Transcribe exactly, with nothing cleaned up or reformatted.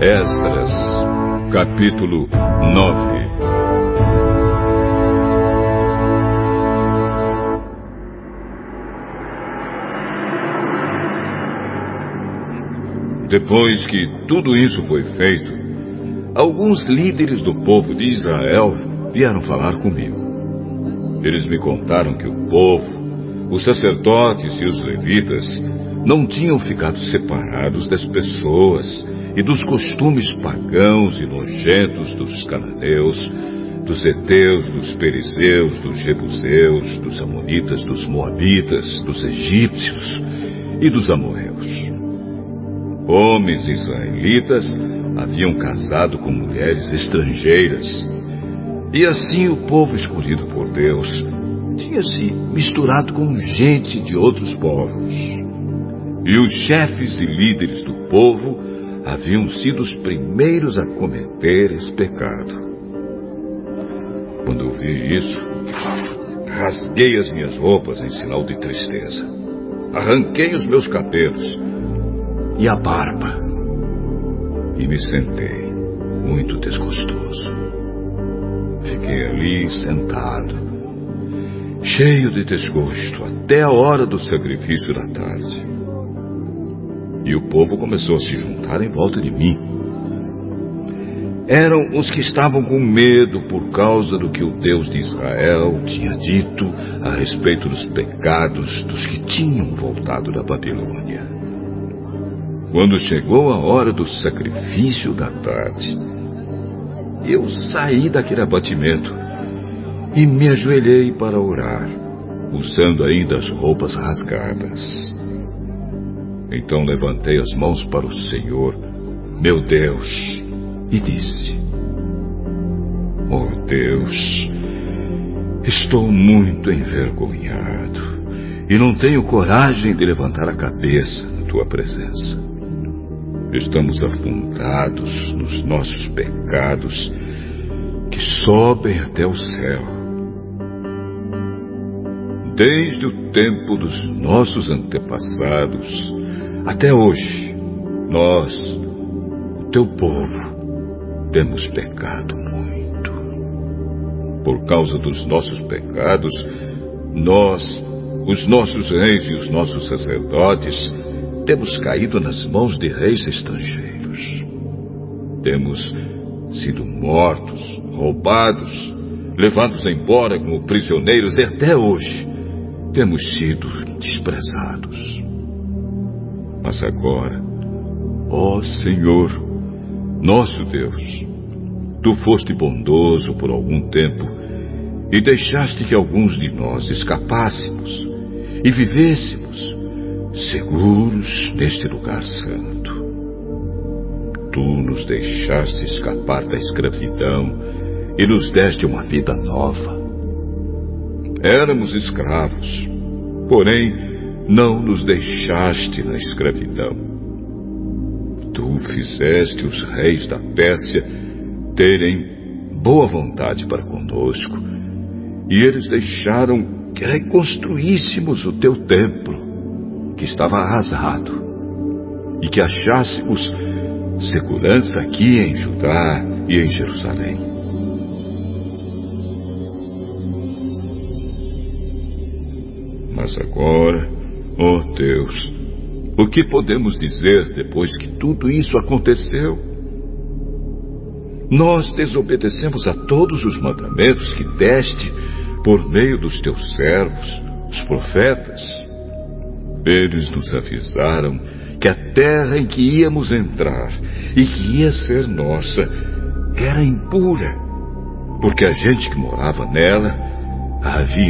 Esdras, capítulo nove. Depois que tudo isso foi feito, alguns líderes do povo de Israel vieram falar comigo. Eles me contaram que o povo, os sacerdotes e os levitas não tinham ficado separados das pessoas e dos costumes pagãos e nojentos dos cananeus, dos heteus, dos perizeus, dos jebuseus, dos amonitas, dos moabitas, dos egípcios e dos amorreus. Homens israelitas haviam casado com mulheres estrangeiras, e assim o povo escolhido por Deus tinha se misturado com gente de outros povos. E os chefes e líderes do povo haviam sido os primeiros a cometer esse pecado. Quando eu vi isso, rasguei as minhas roupas em sinal de tristeza. Arranquei os meus cabelos e a barba e me sentei, muito desgostoso. Fiquei ali sentado, cheio de desgosto, até a hora do sacrifício da tarde. E o povo começou a se juntar em volta de mim. Eram os que estavam com medo por causa do que o Deus de Israel tinha dito a respeito dos pecados dos que tinham voltado da Babilônia. Quando chegou a hora do sacrifício da tarde, eu saí daquele abatimento e me ajoelhei para orar, usando ainda as roupas rasgadas. Então levantei as mãos para o Senhor, meu Deus, e disse: Oh Deus, estou muito envergonhado e não tenho coragem de levantar a cabeça na tua presença. Estamos afundados nos nossos pecados que sobem até o céu. Desde o tempo dos nossos antepassados até hoje, nós, o teu povo, temos pecado muito. Por causa dos nossos pecados, nós, os nossos reis e os nossos sacerdotes, temos caído nas mãos de reis estrangeiros. Temos sido mortos, roubados, levados embora como prisioneiros e até hoje temos sido desprezados. Mas agora, ó Senhor, nosso Deus, tu foste bondoso por algum tempo e deixaste que alguns de nós escapássemos e vivêssemos seguros neste lugar santo. Tu nos deixaste escapar da escravidão e nos deste uma vida nova. Éramos escravos, porém não nos deixaste na escravidão. Tu fizeste os reis da Pérsia terem boa vontade para conosco, e eles deixaram que reconstruíssemos o teu templo, que estava arrasado, e que achássemos segurança aqui em Judá e em Jerusalém. Mas agora, ó Deus, o que podemos dizer depois que tudo isso aconteceu? Nós desobedecemos a todos os mandamentos que deste por meio dos teus servos, os profetas. Eles nos avisaram que a terra em que íamos entrar e que ia ser nossa era impura, porque a gente que morava nela a havia